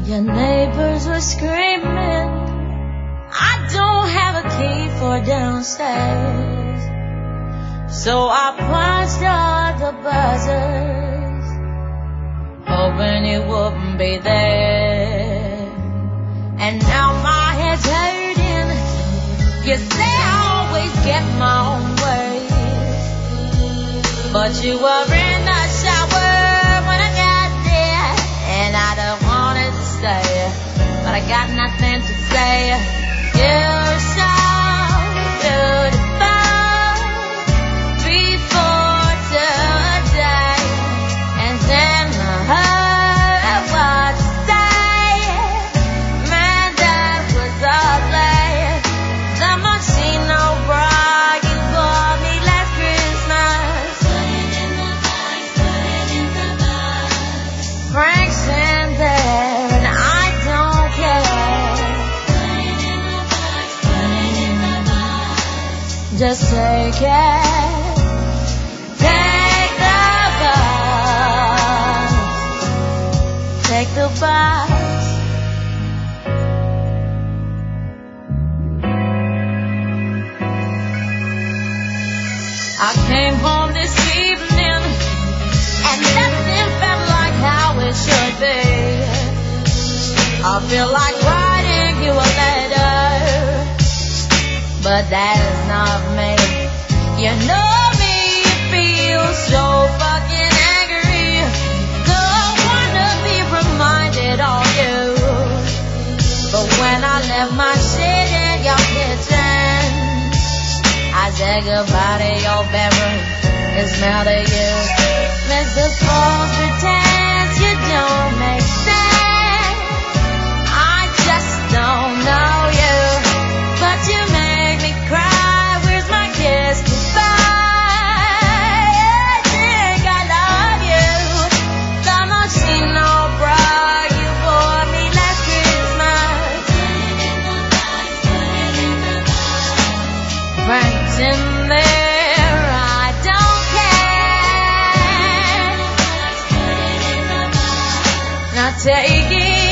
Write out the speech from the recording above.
Your neighbors were screaming. I don't have a key for downstairs, so I punched all the buzzers, hoping you wouldn't be there. And now my head's hurting. You say I always get my own way, but you were in the shower when I got there, and I don't want to stay, but I got nothing to say. You're so beautiful before today, and then I heard what you say. Man, that was ugly. The Moschino bra you bought me last Christmas. Put it in the box, put it in the box. Frank's in there and I don't care. Put it in the box, put it in the box. Just take it. Take the box. Take the box. I came home this evening and nothing felt like how it should be. I feel like writing you a letter, but that is not me. You know me, you feel so fucking angry. Don't wanna be reminded of you, but when I left my shit in your kitchen, I said goodbye to your bedroom, and smell to you. Mr. False pretends you don't make sense. I just don't know you, but you make me cry. Where's my kiss goodbye? I think I love you. The Moschino bra you bought me last Christmas. Frank's in there, I don't care. Not taking